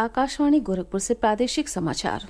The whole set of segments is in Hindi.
आकाशवाणी गोरखपुर से प्रादेशिक समाचार।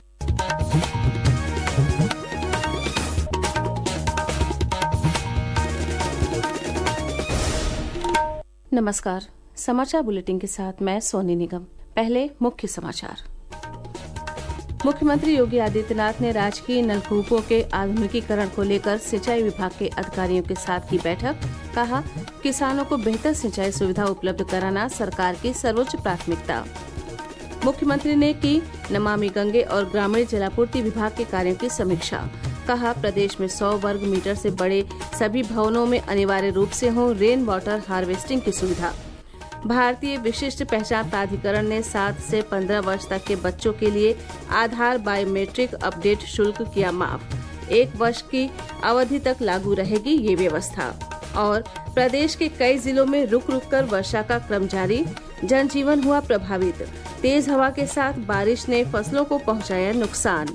नमस्कार, समाचार बुलेटिन के साथ मैं सोनी निगम। पहले मुख्य समाचार। मुख्यमंत्री योगी आदित्यनाथ ने राजकीय नलकूपों के आधुनिकीकरण को लेकर सिंचाई विभाग के अधिकारियों के साथ की बैठक। कहा, किसानों को बेहतर सिंचाई सुविधा उपलब्ध कराना सरकार की सर्वोच्च प्राथमिकता। मुख्यमंत्री ने की नमामि गंगे और ग्रामीण जलापूर्ति विभाग के कार्यों की समीक्षा। कहा, प्रदेश में 100 वर्ग मीटर से बड़े सभी भवनों में अनिवार्य रूप से हो रेन वाटर हार्वेस्टिंग की सुविधा। भारतीय विशिष्ट पहचान प्राधिकरण ने 7 से 15 वर्ष तक के बच्चों के लिए आधार बायोमेट्रिक अपडेट शुल्क किया माफ। 1 वर्ष की अवधि तक लागू रहेगी ये व्यवस्था। और प्रदेश के कई जिलों में रुक रुक कर वर्षा का क्रम जारी, जनजीवन हुआ प्रभावित। तेज हवा के साथ बारिश ने फसलों को पहुंचाया नुकसान।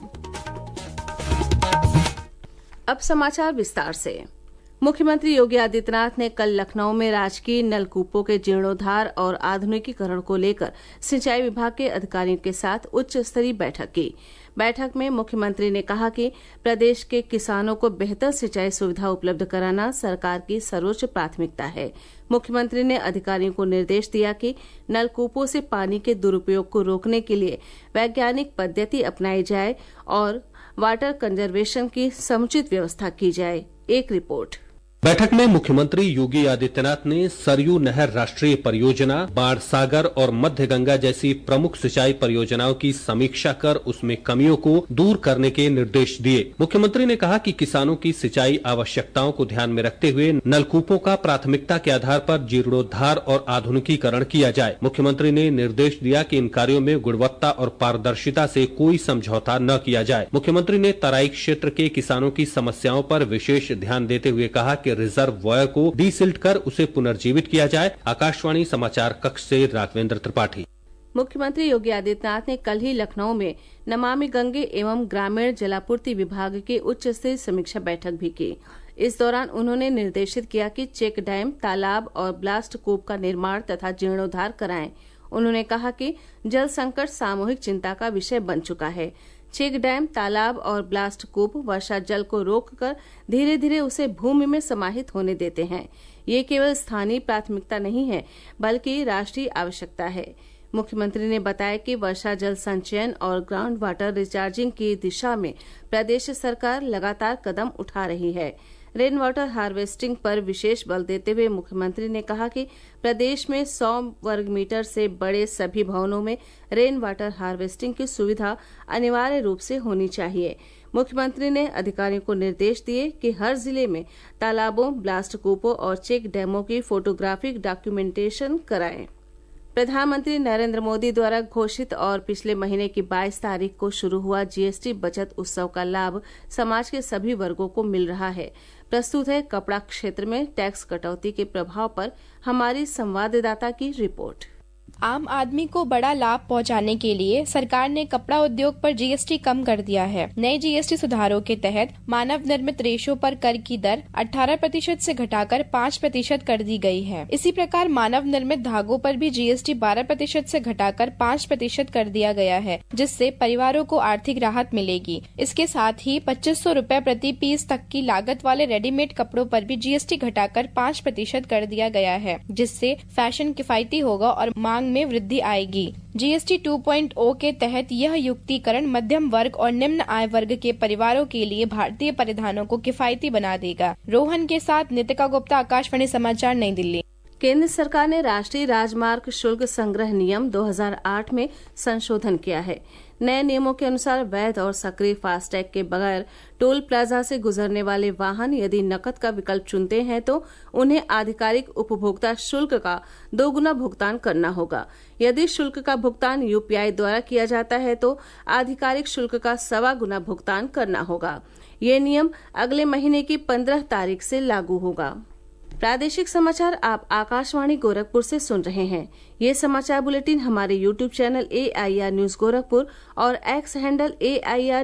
अब समाचार विस्तार से। मुख्यमंत्री योगी आदित्यनाथ ने कल लखनऊ में राजकीय नलकूपों के जीर्णोद्धार और आधुनिकीकरण को लेकर सिंचाई विभाग के अधिकारियों के साथ उच्च स्तरीय बैठक की। बैठक में मुख्यमंत्री ने कहा कि प्रदेश के किसानों को बेहतर सिंचाई सुविधा उपलब्ध कराना सरकार की सर्वोच्च प्राथमिकता है। मुख्यमंत्री ने अधिकारियों को निर्देश दिया कि नलकूपों से पानी के दुरुपयोग को रोकने के लिए वैज्ञानिक पद्धति अपनाई जाए और वाटर कंजर्वेशन की समुचित व्यवस्था की जाए। एक रिपोर्ट। बैठक में मुख्यमंत्री योगी आदित्यनाथ ने सरयू नहर राष्ट्रीय परियोजना, बाढ़ सागर और मध्य गंगा जैसी प्रमुख सिंचाई परियोजनाओं की समीक्षा कर उसमें कमियों को दूर करने के निर्देश दिए। मुख्यमंत्री ने कहा कि किसानों की सिंचाई आवश्यकताओं को ध्यान में रखते हुए नलकूपों का प्राथमिकता के आधार पर जीर्णोद्धार और आधुनिकीकरण किया जाए। मुख्यमंत्री ने निर्देश दिया कि इन कार्यों में गुणवत्ता और पारदर्शिता से कोई समझौता न किया जाए। मुख्यमंत्री ने तराई क्षेत्र के किसानों की समस्याओं पर विशेष ध्यान देते हुए कहा कि रिजर्ववॉयर को डीसिल्ट कर उसे पुनर्जीवित किया जाए। आकाशवाणी समाचार कक्ष से राघवेंद्र त्रिपाठी। मुख्यमंत्री योगी आदित्यनाथ ने कल ही लखनऊ में नमामि गंगे एवं ग्रामीण जलापूर्ति विभाग की उच्च स्तरीय समीक्षा बैठक भी की। इस दौरान उन्होंने निर्देशित किया कि चेक डैम, तालाब और ब्लास्ट कूप का निर्माण तथा जीर्णोद्धार कराएं। उन्होंने कहा कि जल संकट सामूहिक चिंता का विषय बन चुका है। चेक डैम, तालाब और ब्लास्ट कूप वर्षा जल को रोककर धीरे धीरे उसे भूमि में समाहित होने देते हैं। ये केवल स्थानीय प्राथमिकता नहीं है बल्कि राष्ट्रीय आवश्यकता है। मुख्यमंत्री ने बताया कि वर्षा जल संचयन और ग्राउंड वाटर रिचार्जिंग की दिशा में प्रदेश सरकार लगातार कदम उठा रही है। रेन वाटर हार्वेस्टिंग पर विशेष बल देते हुए मुख्यमंत्री ने कहा कि प्रदेश में 100 वर्ग मीटर से बड़े सभी भवनों में रेन वाटर हार्वेस्टिंग की सुविधा अनिवार्य रूप से होनी चाहिए। मुख्यमंत्री ने अधिकारियों को निर्देश दिए कि हर जिले में तालाबों, ब्लास्ट कूपों और चेक डैमों की फोटोग्राफिक डॉक्यूमेंटेशन कराएं। प्रधानमंत्री नरेंद्र मोदी द्वारा घोषित और पिछले महीने की 22 तारीख को शुरू हुआ जीएसटी बचत उत्सव का लाभ समाज के सभी वर्गों को मिल रहा है। प्रस्तुत है कपड़ा क्षेत्र में टैक्स कटौती के प्रभाव पर हमारी संवाददाता की रिपोर्ट। आम आदमी को बड़ा लाभ पहुंचाने के लिए सरकार ने कपड़ा उद्योग पर जीएसटी कम कर दिया है। नए जीएसटी सुधारों के तहत मानव निर्मित रेशों पर कर की दर 18% से घटाकर 5% कर दी गई है। इसी प्रकार मानव निर्मित धागों पर भी जीएसटी 12% से घटाकर 5% कर दिया गया है, जिससे परिवारों को आर्थिक राहत मिलेगी। इसके साथ ही 2500 रूपए प्रति पीस तक की लागत वाले रेडीमेड कपड़ों पर भी जीएसटी घटाकर 5% कर दिया गया है, जिससे फैशन किफायती होगा और मांग में वृद्धि आएगी। जीएसटी 2.0 के तहत यह युक्तिकरण मध्यम वर्ग और निम्न आय वर्ग के परिवारों के लिए भारतीय परिधानों को किफायती बना देगा। रोहन के साथ नितिका गुप्ता, आकाशवाणी समाचार, नई दिल्ली। केंद्र सरकार ने राष्ट्रीय राजमार्ग शुल्क संग्रह नियम 2008 में संशोधन किया है। नए नियमों के अनुसार वैध और सक्रिय फास्टैग के बगैर टोल प्लाजा से गुजरने वाले वाहन यदि नकद का विकल्प चुनते हैं तो उन्हें आधिकारिक उपभोक्ता शुल्क का 2 गुना भुगतान करना होगा। यदि शुल्क का भुगतान यूपीआई द्वारा किया जाता है तो आधिकारिक शुल्क का 1.25 गुना भुगतान करना होगा। ये नियम अगले महीने की 15 तारीख से लागू होगा। प्रादेशिक समाचार आप आकाशवाणी गोरखपुर से सुन रहे हैं। ये समाचार बुलेटिन हमारे YouTube channel AIR news Gorakhpur और एक्स हैंडल AIR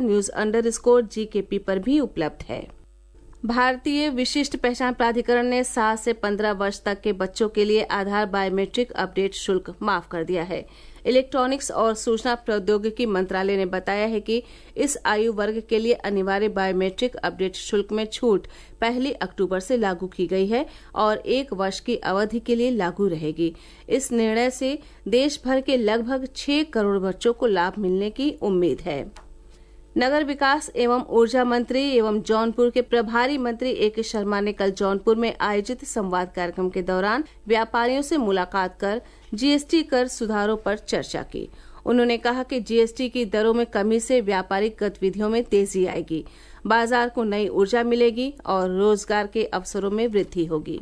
न्यूज_GKP पर भी उपलब्ध है। भारतीय विशिष्ट पहचान प्राधिकरण ने 7 से 15 वर्ष तक के बच्चों के लिए आधार बायोमेट्रिक अपडेट शुल्क माफ कर दिया है। इलेक्ट्रॉनिक्स और सूचना प्रौद्योगिकी मंत्रालय ने बताया है कि इस आयु वर्ग के लिए अनिवार्य बायोमेट्रिक अपडेट शुल्क में छूट 1 अक्टूबर से लागू की गई है और 1 वर्ष की अवधि के लिए लागू रहेगी। इस निर्णय से देश भर के लगभग 6 करोड़ बच्चों को लाभ मिलने की उम्मीद है। नगर विकास एवं ऊर्जा मंत्री एवं जौनपुर के प्रभारी मंत्री ए.के. शर्मा ने कल जौनपुर में आयोजित संवाद कार्यक्रम के दौरान व्यापारियों से मुलाकात कर जीएसटी कर सुधारों पर चर्चा की। उन्होंने कहा कि जीएसटी की दरों में कमी से व्यापारिक गतिविधियों में तेजी आएगी, बाजार को नई ऊर्जा मिलेगी और रोजगार के अवसरों में वृद्धि होगी।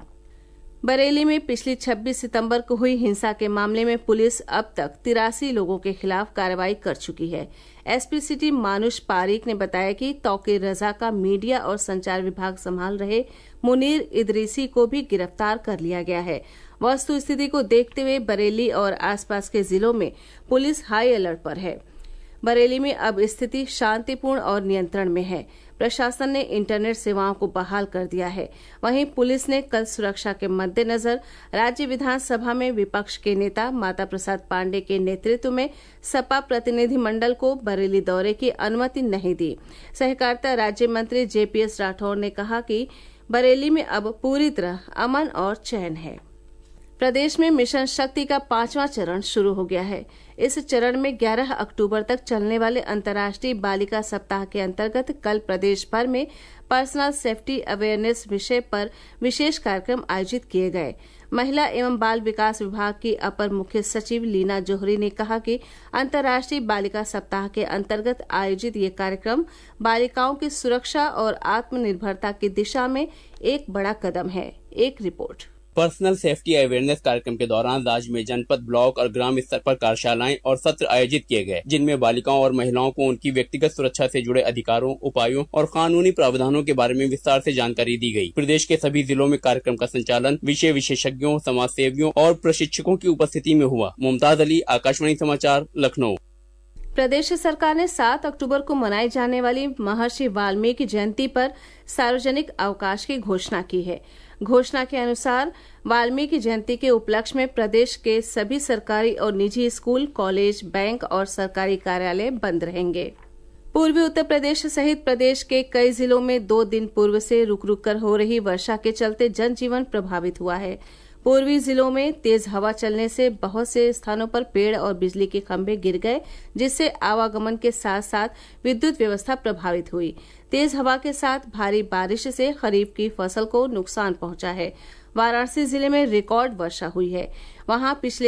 बरेली में पिछली 26 सितंबर को हुई हिंसा के मामले में पुलिस अब तक 83 लोगों के खिलाफ कार्रवाई कर चुकी है। एसपी सिटी मानुष पारीक ने बताया कि तौकीर रजा का मीडिया और संचार विभाग संभाल रहे मुनीर इदरीसी को भी गिरफ्तार कर लिया गया है। वस्तु स्थिति को देखते हुए बरेली और आसपास के जिलों में पुलिस हाई अलर्ट पर है। बरेली में अब स्थिति शांतिपूर्ण और नियंत्रण में है। प्रशासन ने इंटरनेट सेवाओं को बहाल कर दिया है। वहीं पुलिस ने कल सुरक्षा के मद्देनजर राज्य विधानसभा में विपक्ष के नेता माता प्रसाद पांडे के नेतृत्व में सपा प्रतिनिधि मंडल को बरेली दौरे की अनुमति नहीं दी। सहकारिता राज्य मंत्री जेपीएस राठौर ने कहा कि बरेली में अब पूरी तरह अमन और चैन है। प्रदेश में मिशन शक्ति का 5वां चरण शुरू हो गया है। इस चरण में 11 अक्टूबर तक चलने वाले अंतर्राष्ट्रीय बालिका सप्ताह के अंतर्गत कल प्रदेश भर में पर्सनल सेफ्टी अवेयरनेस विषय पर विशेष कार्यक्रम आयोजित किए गए। महिला एवं बाल विकास विभाग की अपर मुख्य सचिव लीना जोहरी ने कहा कि अंतर्राष्ट्रीय बालिका सप्ताह के अंतर्गत आयोजित ये कार्यक्रम बालिकाओं की सुरक्षा और आत्मनिर्भरता की दिशा में एक बड़ा कदम है। एक रिपोर्ट। पर्सनल सेफ्टी अवेयरनेस कार्यक्रम के दौरान राज्य में जनपद, ब्लॉक और ग्राम स्तर पर कार्यशालाएं और सत्र आयोजित किए गए, जिनमें बालिकाओं और महिलाओं को उनकी व्यक्तिगत सुरक्षा से जुड़े अधिकारों, उपायों और कानूनी प्रावधानों के बारे में विस्तार से जानकारी दी गई। प्रदेश के सभी जिलों में कार्यक्रम का संचालन विषय विशेषज्ञों, समाज सेवियों और प्रशिक्षकों की उपस्थिति में हुआ। मुमताज अली, आकाशवाणी समाचार, लखनऊ। प्रदेश सरकार ने 7 अक्टूबर को मनाई जाने वाली महर्षि वाल्मीकि जयंती पर सार्वजनिक अवकाश की घोषणा की है। घोषणा के अनुसार वाल्मीकि जयंती के उपलक्ष्य में प्रदेश के सभी सरकारी और निजी स्कूल, कॉलेज, बैंक और सरकारी कार्यालय बंद रहेंगे। पूर्वी उत्तर प्रदेश सहित प्रदेश के कई जिलों में 2 दिन पूर्व से रुक रुक कर हो रही वर्षा के चलते जनजीवन प्रभावित हुआ है। पूर्वी जिलों में तेज हवा चलने से बहुत से स्थानों पर पेड़ और बिजली के खंभे गिर गए, जिससे आवागमन के साथ साथ विद्युत व्यवस्था प्रभावित हुई। तेज हवा के साथ भारी बारिश से खरीफ की फसल को नुकसान पहुंचा है। वाराणसी जिले में रिकॉर्ड वर्षा हुई है। वहां पिछले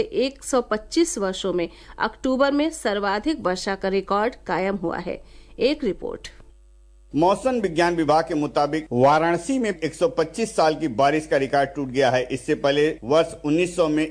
125 वर्षों में अक्टूबर में सर्वाधिक वर्षा का रिकॉर्ड कायम हुआ है। एक रिपोर्ट। मौसम विज्ञान विभाग के मुताबिक वाराणसी में 125 साल की बारिश का रिकॉर्ड टूट गया है। इससे पहले वर्ष 1900 में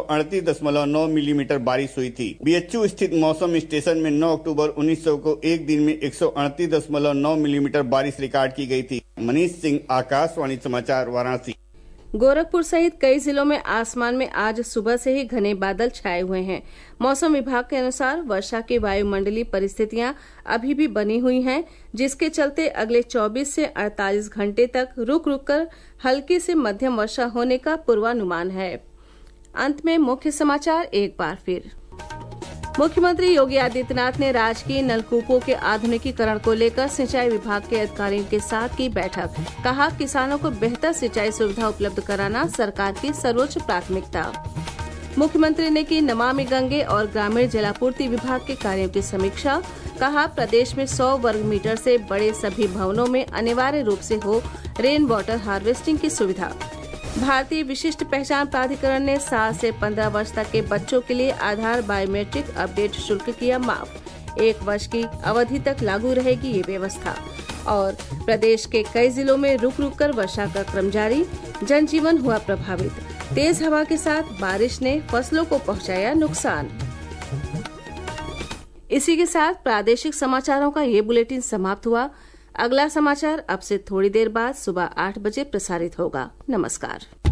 138.9 मिलीमीटर बारिश हुई थी। बीएचयू स्थित मौसम स्टेशन में 9 अक्टूबर 1900 को एक दिन में 138.9 मिलीमीटर बारिश रिकॉर्ड की गई थी। मनीष सिंह, आकाशवाणी समाचार, वाराणसी। गोरखपुर सहित कई जिलों में आसमान में आज सुबह से ही घने बादल छाए हुए हैं। मौसम विभाग के अनुसार वर्षा की वायुमंडलीय परिस्थितियां अभी भी बनी हुई हैं, जिसके चलते अगले 24 से 48 घंटे तक रुक रुक कर हल्की से मध्यम वर्षा होने का पूर्वानुमान है। अंत में मुख्य समाचार एक बार फिर। मुख्यमंत्री योगी आदित्यनाथ ने राजकीय नलकूपों के आधुनिकीकरण को लेकर सिंचाई विभाग के अधिकारियों के साथ की बैठक। कहा, किसानों को बेहतर सिंचाई सुविधा उपलब्ध कराना सरकार की सर्वोच्च प्राथमिकता। मुख्यमंत्री ने की नमामि गंगे और ग्रामीण जलापूर्ति विभाग के कार्यों की समीक्षा। कहा, प्रदेश में 100 वर्ग मीटर से बड़े सभी भवनों में अनिवार्य रूप से हो रेन वाटर हार्वेस्टिंग की सुविधा। भारतीय विशिष्ट पहचान प्राधिकरण ने 7 से 15 वर्ष तक के बच्चों के लिए आधार बायोमेट्रिक अपडेट शुल्क किया माफ। 1 वर्ष की अवधि तक लागू रहेगी ये व्यवस्था। और प्रदेश के कई जिलों में रुक रुक कर वर्षा का क्रम जारी, जनजीवन हुआ प्रभावित। तेज हवा के साथ बारिश ने फसलों को पहुंचाया नुकसान। इसी के साथ प्रादेशिक समाचारों का ये बुलेटिन समाप्त हुआ। अगला समाचार अब से थोड़ी देर बाद सुबह 8 बजे प्रसारित होगा। नमस्कार।